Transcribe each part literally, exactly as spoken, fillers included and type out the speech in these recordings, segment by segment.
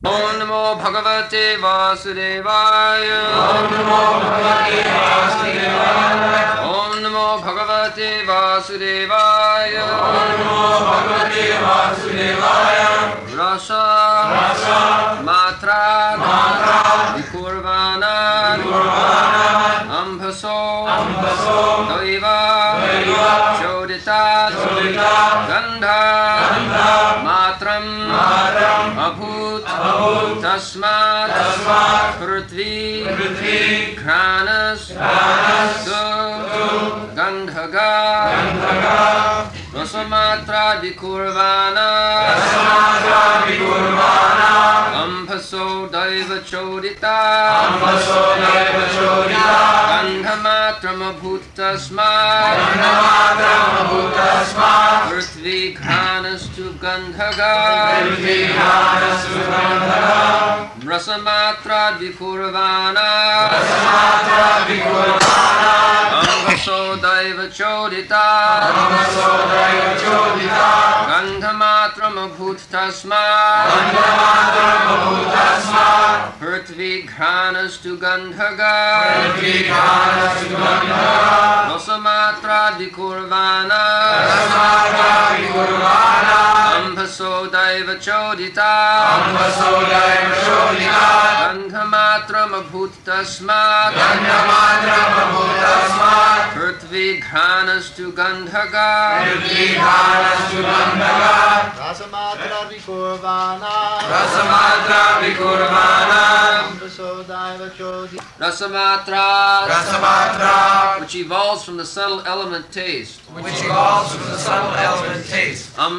Om Namo Bhagavate Vasudevaya. Om Namo Bhagavate Vasudevaya. Om Namo Bhagavate Vasudevaya. Om Namo Bhagavate Vasudevaya. Rasa Rasa Matra Matra Vikurvana Vikurvana Ambhaso Ambhaso Daiva Daiva Choditat Choditat Gandha Gandha Matram Matram Abhut Abhut Tasmat Tasmat Prithvi Prithvi Kranas Kranas Tu Tu Gandhaga Gandhaga Rasamatra Vikurvana Rasamatra Vikurvana Ambhaso Daiva Chodita Ambhaso Daiva Chodita Gandhamatram Abhut Tasmat Gandhamatram Abhut Tasmat Prithvi Kranas Tu Gandhaga Prithvi Kranas Tu Gandhaga Rasamatra Vikurvana Rasamatra Vikurvana Ambhaso Daiva Chodita Ambhaso Daiva Chodita Gandhamatram Abhut Tasmat Gandhamatram Abhut Tasmat Prithvi Kranas Tu Gandhaga Prithvi Kranas Tu Gandhaga Rasamatra Vikurvana Rasamatra Vikurvana Ambhaso Daiva Chodita Ambhaso Daiva Chodita Gandhamatram Abhut Tasmat Gandhamatram Abhut Tasmat Prithvi Kranas Tu Gandhaga Prithvi Kranas Tu Gandhaga Rasamatra Vikurvana Rasamatra Vikurvana Ambhaso Daiva Chodita Rasamatra, Rasamatra which evolves from the subtle element taste. which evolves from the subtle element taste. Um,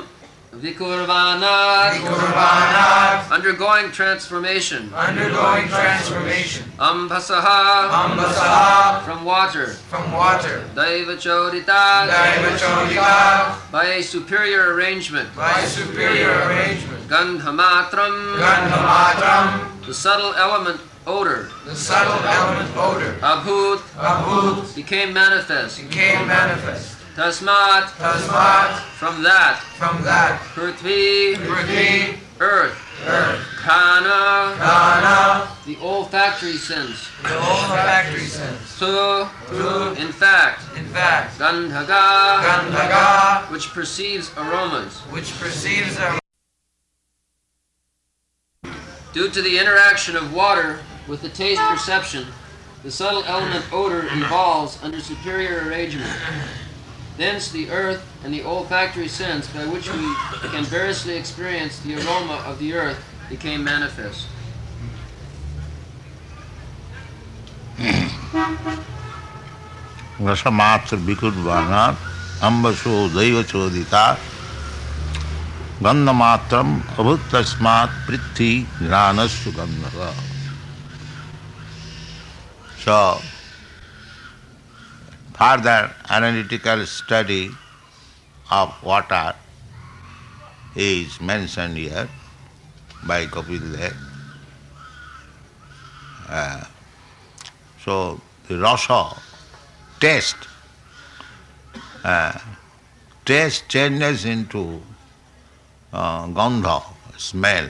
Vikurvana, Vikurvana undergoing transformation. undergoing transformation. Ambhasaha, Ambasaha from water. from water. Daiva Chodita, Daiva Chodita by a superior arrangement. by superior arrangement. Gandhamatram, Gandhamatram, the subtle element odor. the subtle element odor. Abhut, Abhut became manifest. became manifest. Tasmat, Tasmat, from that. from that. Prithvi, Prithvi, earth. earth. Kana, Dana, the olfactory sense. the olfactory sense. Tu, Tu, in fact. in fact. Gandhaga, Gandhaga, which perceives aromas. which perceives a Due to the interaction of water with the taste perception, the subtle element odor evolves under superior arrangement. Thence the earth and the olfactory sense by which we can variously experience the aroma of the earth became manifest. Rasamatra Vikurvana Ambaso Daiva Chodita Gandhamatram Abhut Tasmat Prithvi Kranas Tu Gandhaga. So, further analytical study of water is mentioned here by Kapil Dev. Uh, so, the rasa, taste, uh, taste changes into uh, gandha, smell.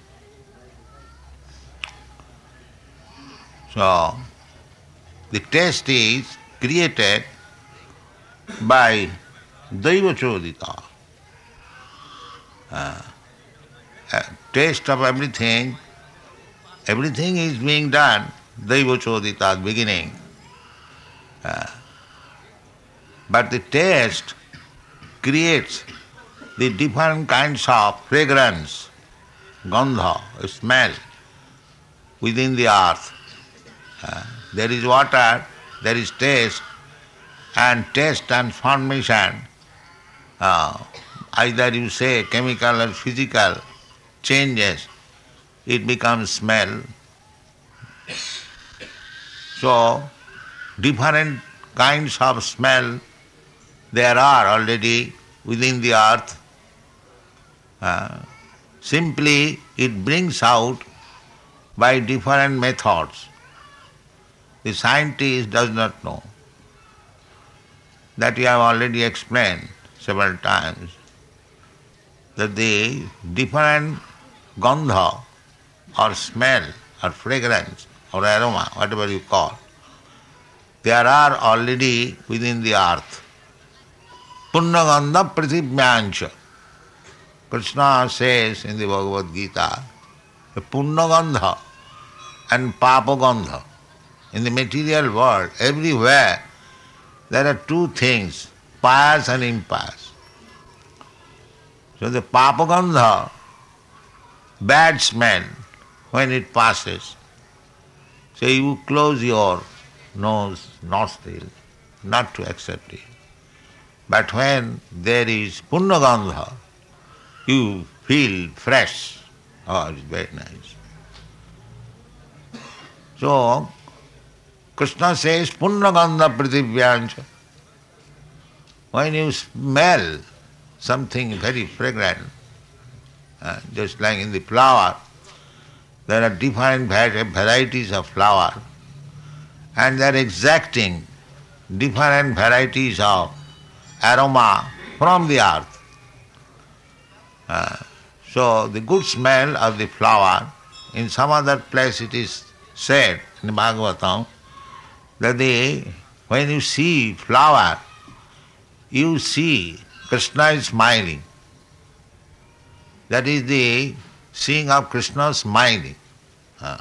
So, the taste is created by Daiva Chodita. Uh, uh, taste of everything, everything is being done, Daiva Chodita at beginning. Uh, but the taste creates the different kinds of fragrance, gandha, smell within the earth. Uh, there is water, there is taste, and taste transformation, uh, either you say chemical or physical, changes, it becomes smell. So, different kinds of smell there are already within the earth. Uh, simply it brings out by different methods. The scientist does not know. That we have already explained several times, that the different gandha or smell or fragrance or aroma, whatever you call, there are already within the earth. Punnagandha prithibhyancha. Krishna says in the Bhagavad Gita, Punnagandha and Papagandha. In the material world, everywhere, there are two things, pious and impious. So the Papagandha, bad smell, when it passes, so you close your nose, nostril, not to accept it. But when there is Punnagandha, you feel fresh. Oh, it's very nice. So, Krishna says, Punnagandha prithibhyancha. When you smell something very fragrant, uh, just like in the flower, there are different varieties of flower, and they are exacting different varieties of aroma from the earth. Uh, so the good smell of the flower, in some other place it is said in the Bhagavatam, that the, when you see flower, you see Krishna is smiling. That is the seeing of Krishna smiling. Uh.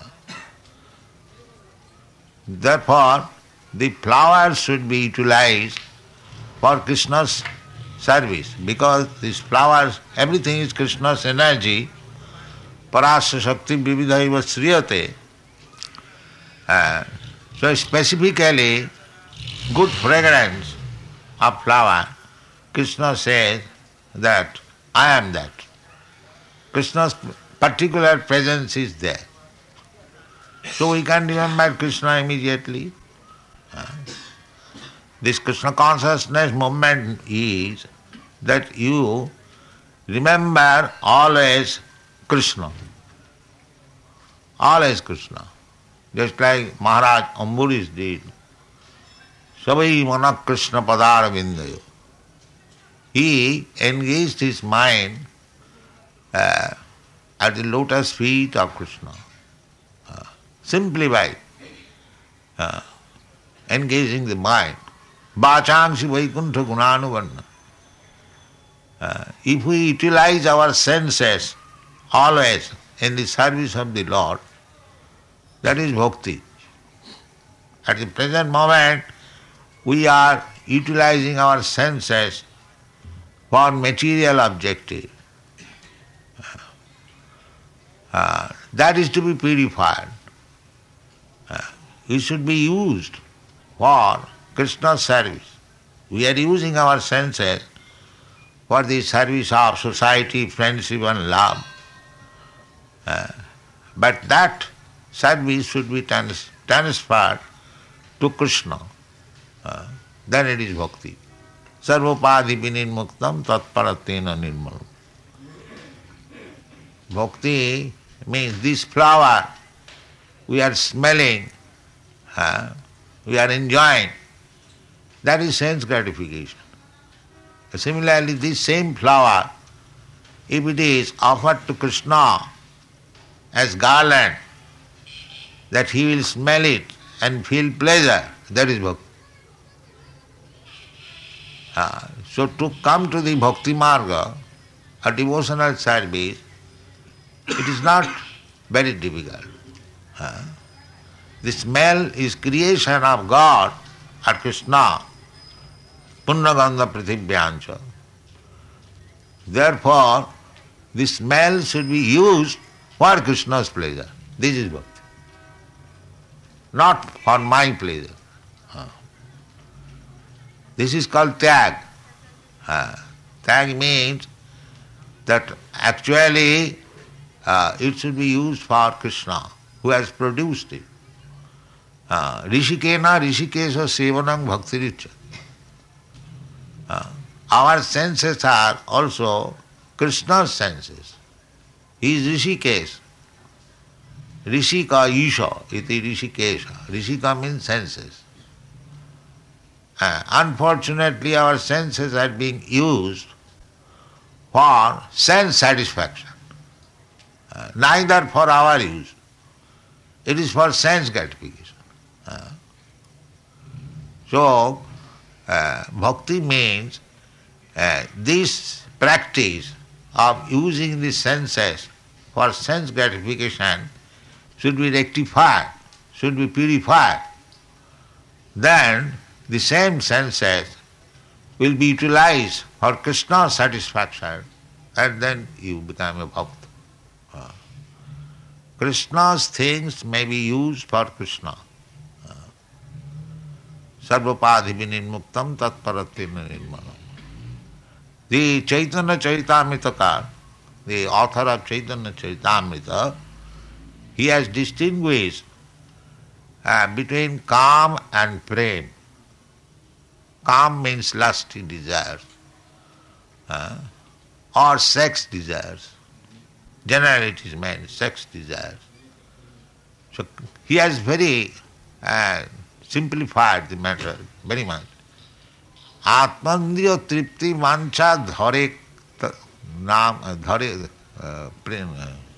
Therefore, the flowers should be utilized for Krishna's service, because these flowers, everything is Krishna's energy. Parasya Shakti Vividhaiva Sriyate. Uh, so specifically, good fragrance of flower, Krishna says that I am that. Krishna's particular presence is there. So we can remember Krishna immediately. Uh, this Krishna consciousness movement is that you remember always Krishna. Always Krishna. Just like Maharaj Ambarish did. Sabai mana Krishna padara vindayo. He engaged his mind uh, at the lotus feet of Krishna. Uh, simply by uh, engaging the mind. Vachangsi Vaikuntha Gunanuvanna. Uh, if we utilize our senses always in the service of the Lord, that is bhakti. At the present moment, we are utilizing our senses for material objective. Uh, that is to be purified. Uh, it should be used for Krishna's service. We are using our senses for the service of society, friendship and love. Uh, but that service should be trans- transferred to Krishna. Uh, then it is bhakti. Sarvopadi vinirmuktam tatparatena nirmalam. Bhakti means this flower we are smelling, uh, we are enjoying. That is sense gratification. Similarly, this same flower, if it is offered to Krishna as garland, that he will smell it and feel pleasure, that is bhakti. Uh, so to come to the bhakti marga, a devotional service, it is not very difficult. Uh, the smell is creation of God or Krishna, Punnagandha prithibhyancha. Therefore, the smell should be used for Krishna's pleasure. This is bhakti. Not for my pleasure. Uh. This is called tyag. Uh, tyag means that actually uh, it should be used for Krishna, who has produced it. Uh, Rishikena Rishikesha Sevanam Bhaktiricha. Uh, our senses are also Krishna's senses. He is Rishikesh. Rishika Isha iti Rishikesha. Rishika means senses. Uh, unfortunately, our senses are being used for sense satisfaction. uh, neither for our use. It is for sense gratification. Uh, so, uh, bhakti means uh, this practice of using the senses for sense gratification should be rectified, should be purified. Then the same senses will be utilized for Krishna's satisfaction, and then you become a bhakt. Uh, Krishna's things may be used for Krishna. Uh, Sarvapadhi vinimuktam tatparatina nirmanam. The Chaitanya Charitamrita, the author of Chaitanya Charitamrita, he has distinguished uh, between Kam and Prem. Kam means lusty desires, uh, or sex desires. Generally it is meant sex desires. So he has very uh, simplified the matter very much. Atmandriya tripti mancha dhare naam dhare prem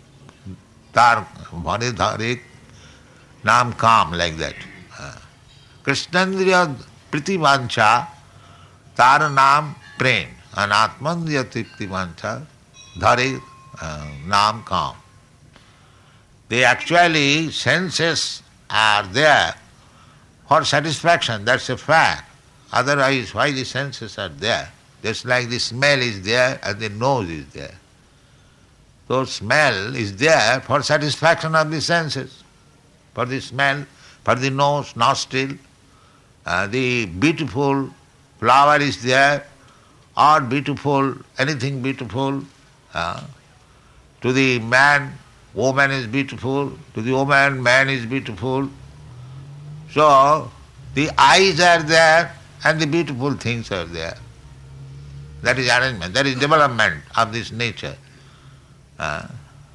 tar bhare dhare naam kam, like that. Krishnandriya priti mancha tar naam prem, and Atmandriya tripti mancha dhare naam kam. They actually, senses are there for satisfaction, that's a fact. Otherwise, why the senses are there? Just like the smell is there and the nose is there. So smell is there for satisfaction of the senses. For the smell, for the nose, nostril, uh, the beautiful flower is there, or beautiful, anything beautiful. Uh, to the man, woman is beautiful. To the woman, man is beautiful. So the eyes are there and the beautiful things are there. That is arrangement, that is development of this nature. Uh,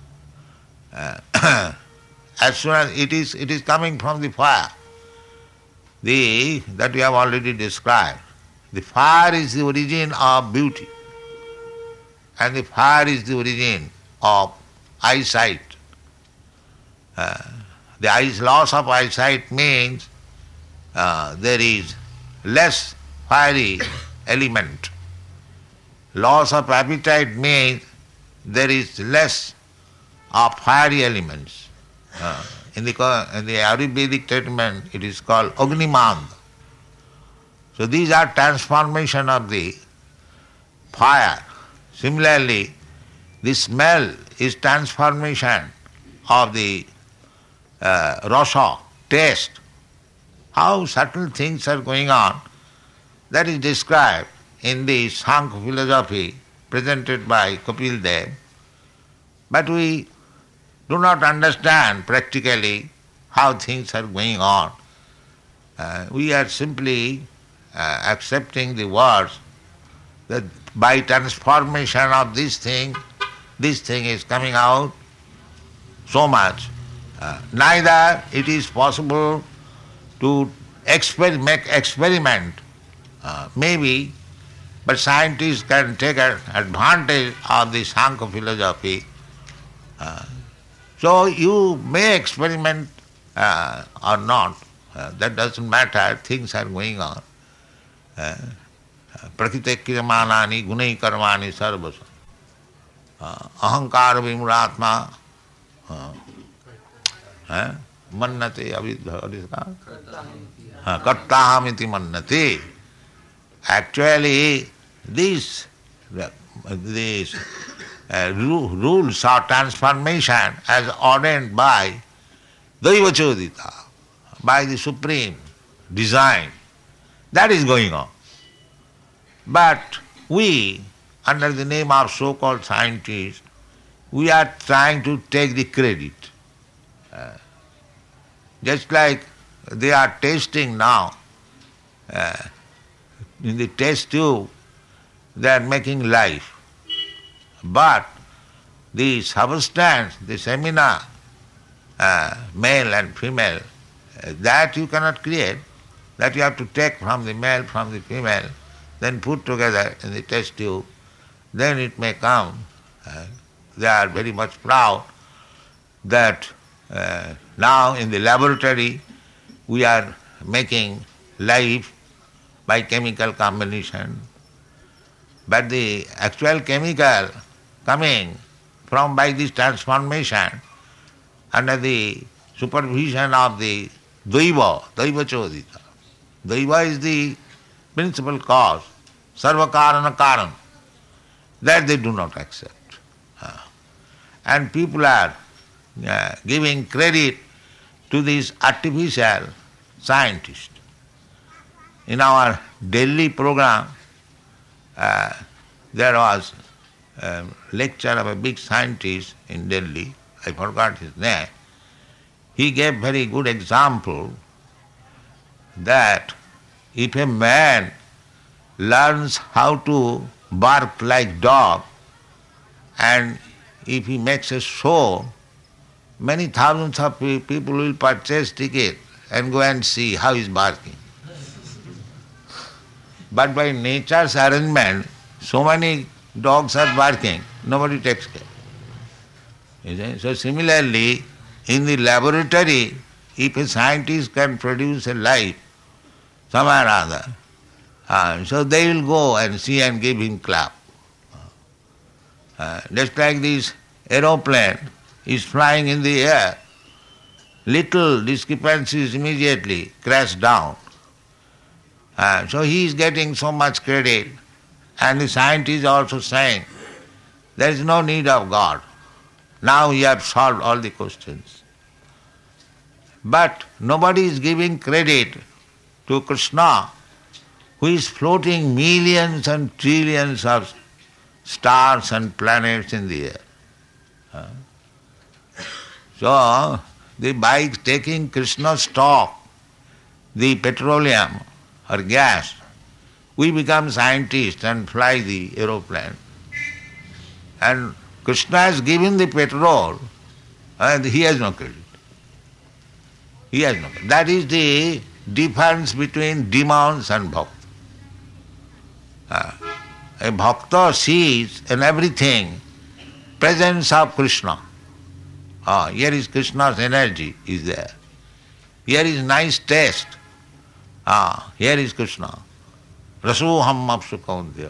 uh, as soon as it is, it is coming from the fire, the that we have already described. The fire is the origin of beauty, and the fire is the origin of eyesight. Uh, the eyes, loss of eyesight means uh, there is less fiery element. Loss of appetite means there is less of fiery elements. Uh, in, the, in the Ayurvedic treatment it is called Agnimand. So these are transformation of the fire. Similarly, the smell is transformation of the uh, rasa, taste. How subtle things are going on, that is described in the Sankhya philosophy presented by Kapil Dev. But we do not understand practically how things are going on. Uh, we are simply uh, accepting the words that by transformation of this thing, this thing is coming out so much. Uh, neither it is possible to exper- make experiment, uh, maybe, but scientists can take advantage of the Sankhya philosophy. Uh, so you may experiment uh, or not, uh, that doesn't matter, things are going on. Prakrite kriyamanani gunai karmani sarvasa. Ahankara vimuratma mannate avidha kartahamiti mannate. Actually, these, these uh, rules of transformation as ordained by Daivachodita, by the Supreme Design, that is going on. But we, under the name of so-called scientists, we are trying to take the credit. Uh, just like they are tasting now, uh, in the test tube, they are making life. But the substance, the semina, uh, male and female, uh, that you cannot create. That you have to take from the male, from the female, then put together in the test tube. Then it may come. Uh, they are very much proud that uh, now in the laboratory we are making life by chemical combination, but the actual chemical coming from by this transformation under the supervision of the Daiva, Daiva Chodita. Daiva is the principal cause, Sarva Karana Karan. That they do not accept. Uh, and people are uh, giving credit to these artificial scientists. In our Delhi program, uh, there was a lecture of a big scientist in Delhi, I forgot his name. He gave very good example that if a man learns how to bark like dog, and if he makes a show, many thousands of pe- people will purchase ticket and go and see how he is barking. But by nature's arrangement, so many dogs are barking, nobody takes care. You see? So similarly, in the laboratory, if a scientist can produce a life, somewhere or other, uh, so they will go and see and give him clap. Uh, just like this aeroplane is flying in the air, little discrepancies immediately crash down. Uh, so he is getting so much credit, and the scientist is also saying, there is no need of God. Now he has solved all the questions. But nobody is giving credit to Krishna, who is floating millions and trillions of stars and planets in the air. Uh, so, the by taking Krishna's stock, the petroleum or gas, we become scientists and fly the aeroplane. And Krishna has given the petrol and he has no credit. He has no credit. That is the difference between demons and bhakta. Uh, a bhakta sees in everything presence of Krishna. Ah, here is Krishna's energy is there. Here is nice taste. Ah, here is Krishna. Rasoham apsu kauntya.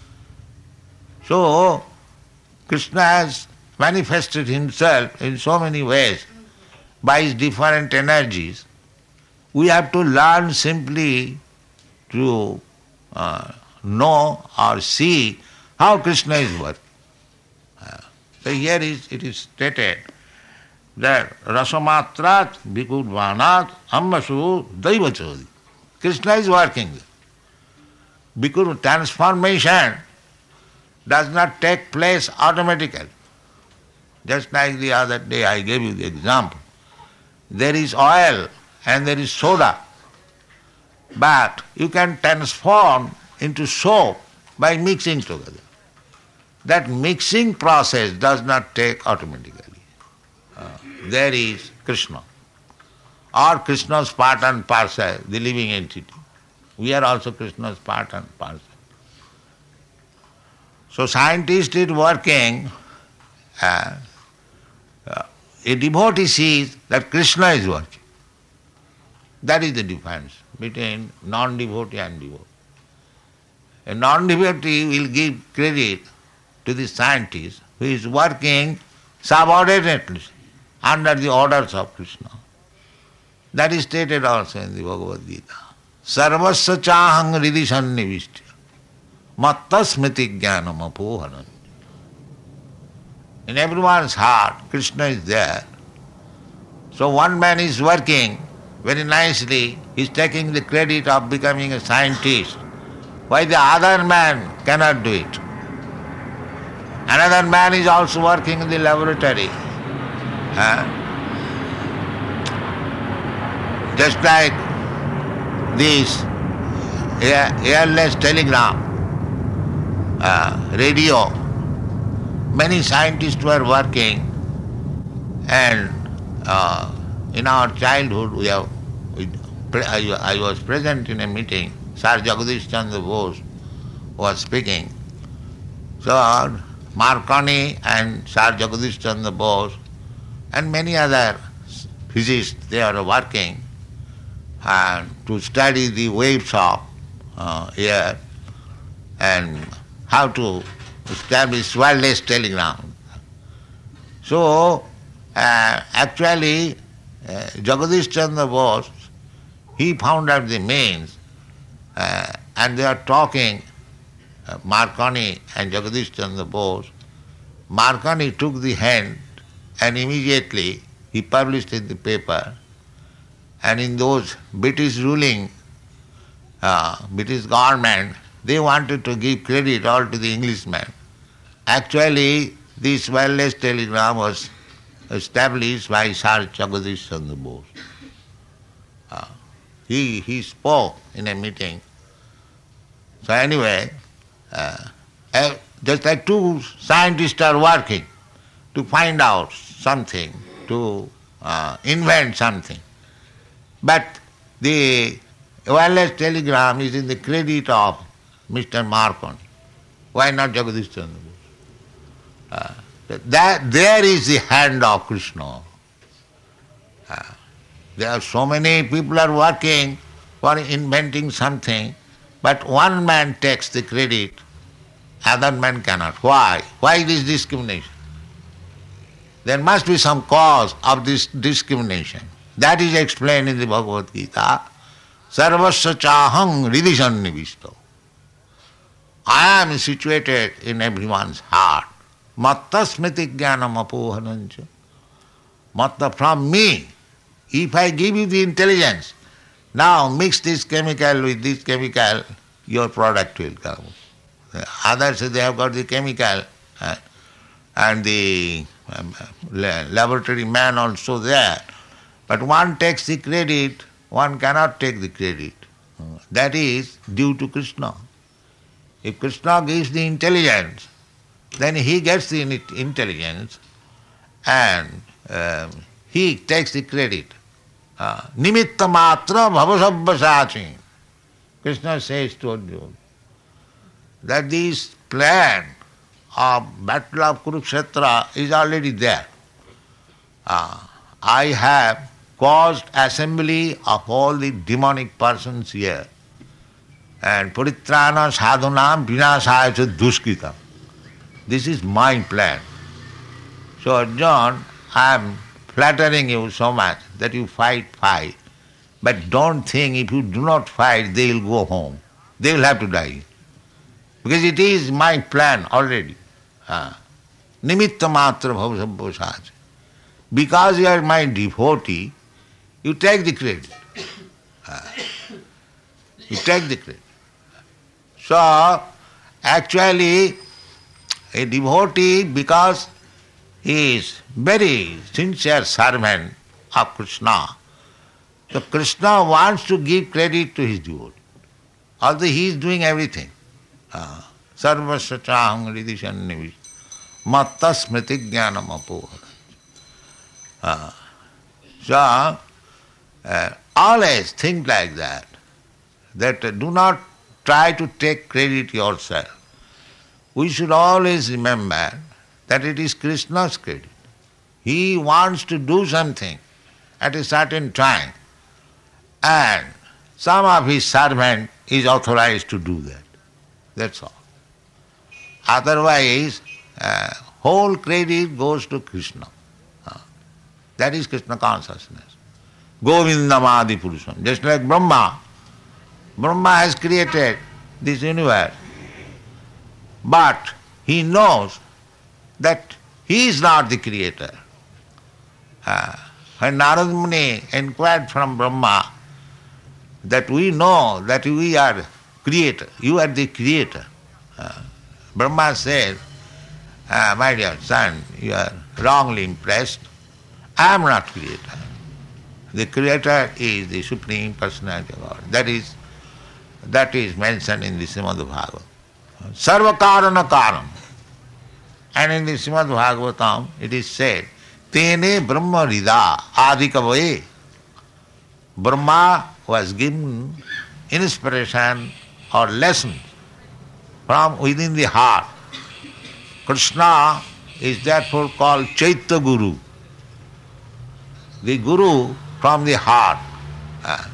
So, Krishna has manifested himself in so many ways by his different energies. We have to learn simply to uh, know or see how Krishna is working. Uh, so here is it is stated that rasamatrat bhikudvanat ammasu daivachodi. Krishna is working. Because transformation does not take place automatically. Just like the other day I gave you the example. There is oil and there is soda, but you can transform into soap by mixing together. That mixing process does not take automatically. Uh, there is Krishna, or Krishna's part and parcel, the living entity. We are also Krishna's part and parcel. So scientist is working, uh, uh, a devotee sees that Krishna is working. That is the difference between non-devotee and devotee. A non-devotee will give credit to the scientist who is working subordinately under the orders of Krishna. That is stated also in the Bhagavad Gita. Sarvasya chahang ridhi sannivishya matta smriti jnanam apohanam. In everyone's heart, Krishna is there. So one man is working very nicely, he is taking the credit of becoming a scientist. Why the other man cannot do it? Another man is also working in the laboratory. Huh? Just like this air, airless telegram, uh, radio, many scientists were working, and uh, in our childhood we have, we, I, I was present in a meeting, Sir Jagadish Chandra Bose was speaking. So Marconi and Sir Jagadish Chandra Bose, and many other physicists, they are working uh, to study the waves of uh, air and how to establish wireless telegram. So, uh, actually, uh, Jagadish Chandra Bose, he found out the means, uh, and they are talking, uh, Marconi and Jagadish Chandra Bose. Marconi took the hand and immediately he published in the paper, and in those British ruling, uh, British government, they wanted to give credit all to the Englishman. Actually, this wireless telegram was established by Sir Jagadish Chandra Bose. Uh, he, he spoke in a meeting. So anyway, uh, uh, just like two scientists are working to find out something, to uh, invent something. But the wireless telegram is in the credit of Mister Marconi. Why not Jagadish Chandra Bose? Uh, that, there is the hand of Krishna. Uh, there are so many people are working for inventing something, but one man takes the credit, other man cannot. Why? Why this discrimination? There must be some cause of this discrimination. That is explained in the Bhagavad Gita. Sarvasya chahang hridhi sannivishto. I am situated in everyone's heart. Matta smriti jnanam apohanancha. Matta, from me. If I give you the intelligence, now mix this chemical with this chemical, your product will come. Others, they have got the chemical, uh, and the um, laboratory man also there. But one takes the credit, one cannot take the credit. That is due to Krishna. If Krishna gives the intelligence, then he gets the intelligence and uh, he takes the credit. Nimitta matra bhavasabhasachi. Krishna says to Arjuna that this plan of battle of Kurukshetra is already there. Uh, I have caused assembly of all the demonic persons here. And paritrana sadhunam vinasaya cha duskritam. This is my plan. So Arjuna, I am flattering you so much that you fight, fight. But don't think if you do not fight, they will go home. They will have to die. Because it is my plan already. Uh, Nimitta matra bhavasabhasach. Because you are my devotee, you take the credit. Uh, you take the credit. So, actually, a devotee, because he is very sincere servant of Krishna, so Krishna wants to give credit to his devotee, although he is doing everything. Sarvasya chahang hridhi sannivishto matta smriti jnanam apohanancha. So, uh, always think like that, that uh, do not try to take credit yourself. We should always remember that it is Krishna's credit. He wants to do something at a certain time, and some of his servant is authorized to do that. That's all. Otherwise, uh, whole credit goes to Krishna. Uh, that is Krishna consciousness. Govindam Adi Purusham. Just like Brahma. Brahma has created this universe. But he knows that he is not the creator. Uh, when Narad Muni inquired from Brahma that we know that we are creator, you are the creator. Uh, Brahma said, uh, my dear son, you are wrongly impressed. I am not creator. The creator is the Supreme Personality of God. That is, that is mentioned in the Srimad Bhagavatam. Sarva karana karam. And in the Srimad Bhagavatam it is said, Tene Brahma Rida Adikavaye. Brahma was given inspiration or lessons from within the heart. Krishna is therefore called Chaitya Guru. the Guru from the heart. Uh,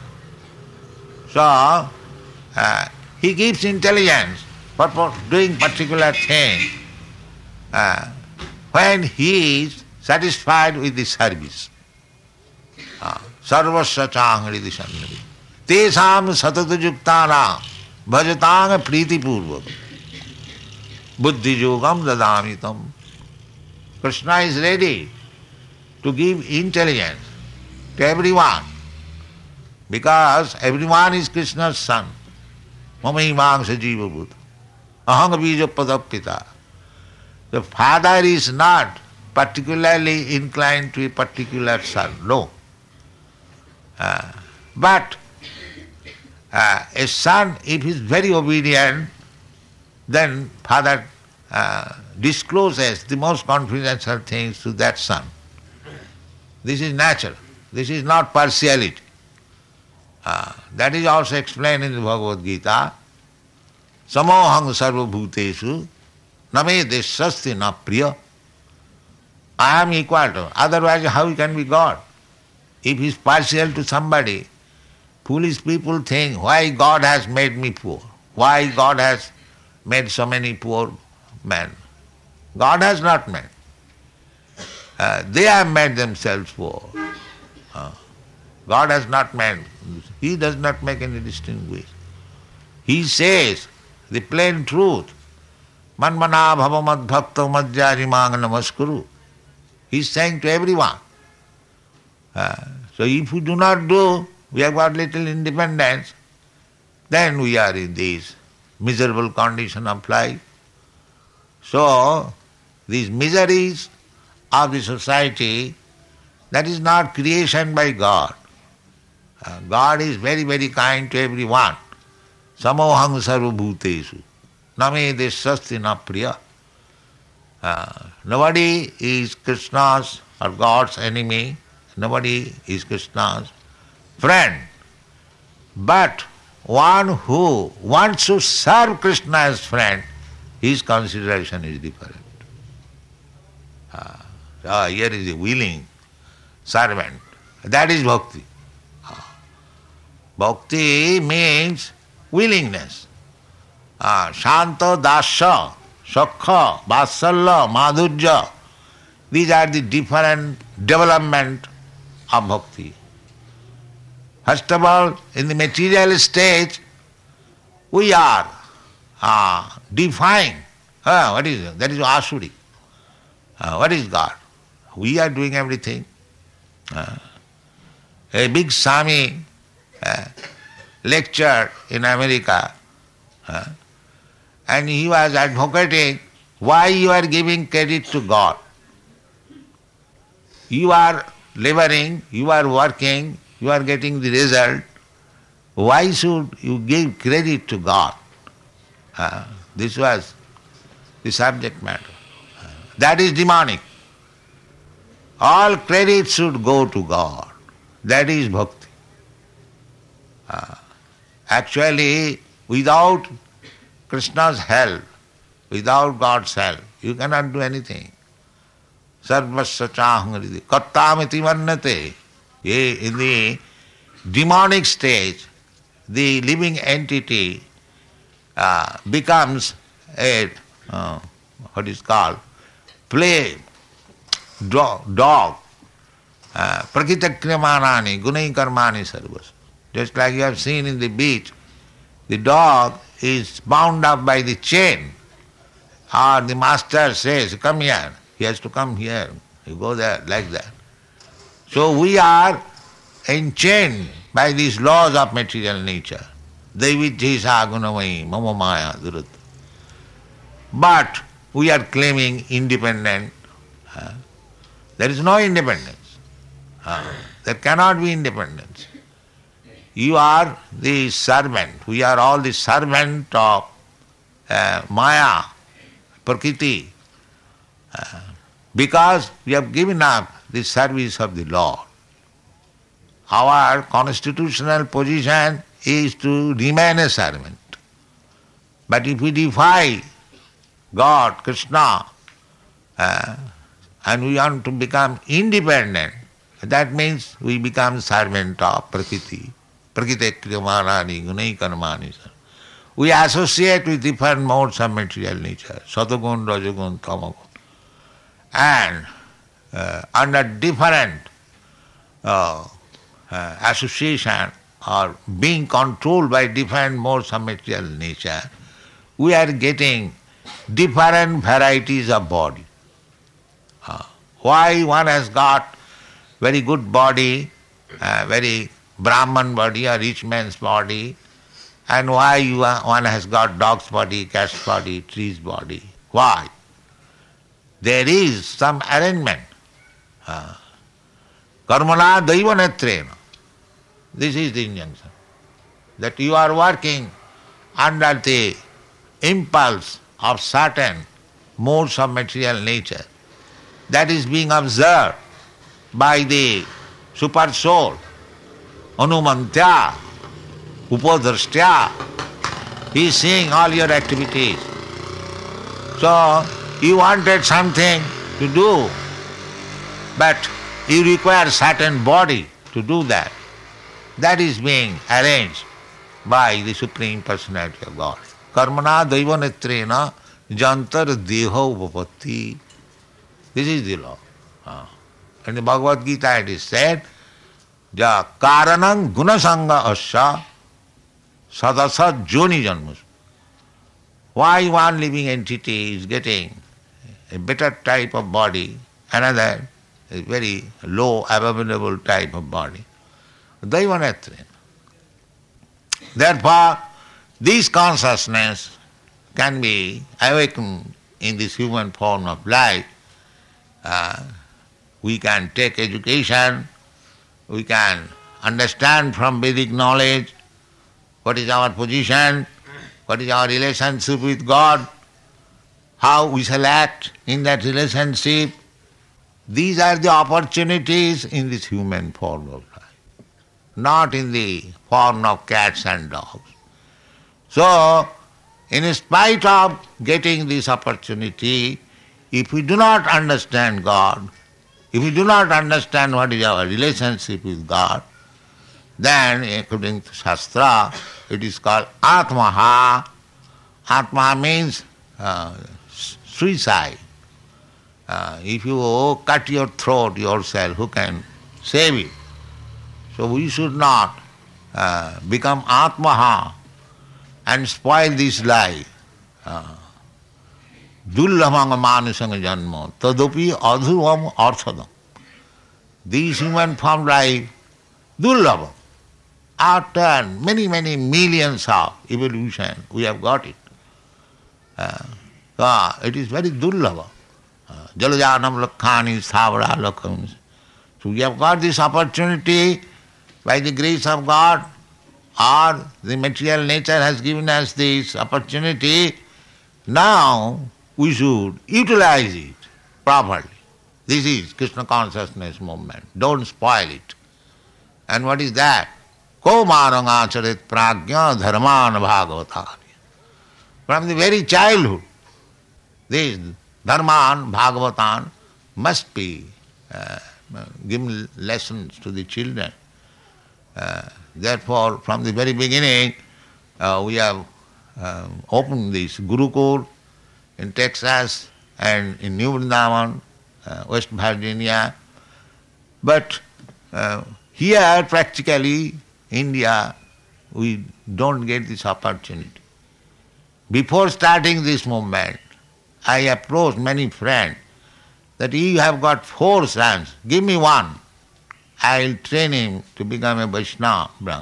so, uh, he gives intelligence for, for doing particular thing uh, when he is satisfied with the service. Sarvasya changhridi sannavi. Tesam satadujuktanam bhajatang priti purvak. Buddhi yogam dadamitam. Krishna is ready to give intelligence to everyone because everyone is Krishna's son. Mamaimangsha jiva bhuta. Ahanga bija padapita. The father is not particularly inclined to a particular son, no. Uh, but uh, a son, if he is very obedient, then father uh, discloses the most confidential things to that son. This is natural. This is not partiality. Uh, that is also explained in the Bhagavad Gita. Samohang sarva bhuteshu name deshasti na priya. I am equal to. Otherwise, how he can be God? If he is partial to somebody, foolish people think, why God has made me poor? Why God has made so many poor men? God has not made. Uh, they have made themselves poor. Uh, God has not made. He does not make any distinguish. He says the plain truth. Manmana bhava mad bhakta madhyari mang namaskuru. He is saying to everyone. Uh, so if we do not do, we have got little independence, then we are in this miserable condition of life. So, these miseries of the society, that is not creation by God. Uh, God is very, very kind to everyone. Samohang sarva bhuteshu. Name deshasti na priya. Uh, nobody is Krishna's or God's enemy. Nobody is Krishna's friend. But one who wants to serve Krishna as friend, his consideration is different. Uh, so here is a willing servant. That is bhakti. Uh, bhakti means willingness. Uh, Shanta, Dasya, Sakha, Vatsalya, Madhurya. These are the different development of bhakti. First of all, in the material stage, we are uh, defying. Uh, what is it? That is Asuri. Uh, what is God? We are doing everything. Uh, a big Swami uh, lectured in America, uh, and he was advocating why you are giving credit to God. You are laboring, you are working, you are getting the result. Why should you give credit to God? Uh, this was the subject matter. Uh, that is demonic. All credit should go to God. That is bhakti. Uh, actually, without Krishna's help, without God's help, you cannot do anything. Sarvasya chahanghridi kattamiti vannate. In the demonic stage, the living entity uh, becomes a, uh, what is called, play, dog, dog. Prakritakriyamanani gunai karmani sarvas. Just like you have seen in the beach, the dog is bound up by the chain. Or the master says, come here. He has to come here. You go there, like that. So we are enchained by these laws of material nature. Devidhisa gunamai mama maya durat. But we are claiming independent. Uh, there is no independence. Uh, there cannot be independence. You are the servant. We are all the servant of uh, Maya, Prakriti, uh, because we have given up the service of the Lord. Our constitutional position is to remain a servant. But if we defy God, Krishna, uh, and we want to become independent, That means we become servant of Prakriti. Prakriti kriyamanani gunai karmani. We associate with different modes of material nature, Satagun, Rajagun, Tamagun. And uh, under different uh, uh, association or being controlled by different modes of material nature, we are getting different varieties of body. Uh, why one has got very good body, uh, very Brahman body, a rich man's body, and why you are, one has got dog's body, cat's body, tree's body? Why? There is some arrangement. Uh, Karmana daiva netrena. This is the injunction. That you are working under the impulse of certain modes of material nature. That is being observed by the super soul, Anumantya, Upadrashtya. He is seeing all your activities. So, you wanted something to do, but you require certain body to do that. That is being arranged by the Supreme Personality of God. Karmana daiva netrena jantar deho upapatti. This is the law. Uh. In the Bhagavad Gita it is said, ja karanam gunasanga asya sadasat joni janmus. Why one living entity is getting a better type of body, another a very low, abominable type of body? Daiva netrena. Therefore, this consciousness can be awakened in this human form of life. Uh, we can take education, we can understand from Vedic knowledge what is our position, what is our relationship with God, how we shall act in that relationship. These are the opportunities in this human form of life, not in the form of cats and dogs. So, in spite of getting this opportunity, if we do not understand God, if we do not understand what is our relationship with God, then according to Shastra, it is called Atmaha. Atmaha means uh, suicide. Uh, if you cut your throat yourself, who can save it? So we should not uh, become Atmaha and spoil this life. Dullabhanga manusanga janma tadopi adhuvam arthadam. This human form life, dullabha. After many, many millions of evolution, we have got it. Uh, uh, it is very dullabha. Jalajanam lakhani thavara lakhams. So we have got this opportunity by the grace of God, or the material nature has given us this opportunity. Now we should utilize it properly. This is Krishna consciousness movement. Don't spoil it. And what is that? Ko maranga acharit prajna dharman bhagavatani. From the very childhood, this dharman bhagavatan must be uh, given lessons to the children. Uh, therefore, from the very beginning, uh, we have uh, opened this Gurukul in Texas and in New Vrindavan, uh, West Virginia. But uh, here, practically, India, we don't get this opportunity. Before starting this movement, I approached many friends that you have got four sons, give me one. I will train him to become a Vaishnava Brahmin.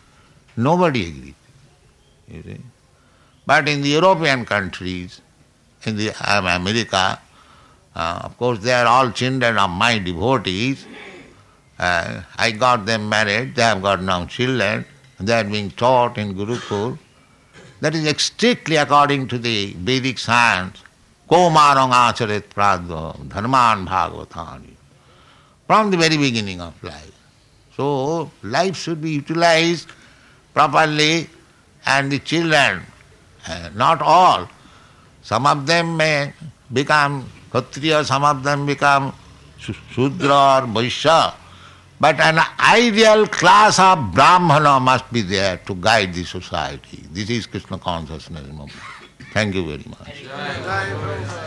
Nobody agreed. You see. But in the European countries, in the um, America, uh, of course they are all children of my devotees. Uh, I got them married, they have got now children, they are being taught in Gurukul. That is strictly according to the Vedic science. Ko marang acharit pradho dharman bhagavatani. From the very beginning of life. So, life should be utilized properly, and the children, uh, not all, some of them may become Kshatriya, some of them become Shudra or Vaishya, But an ideal class of Brahmana must be there to guide the society. This is Krishna consciousness movement. Thank you very much.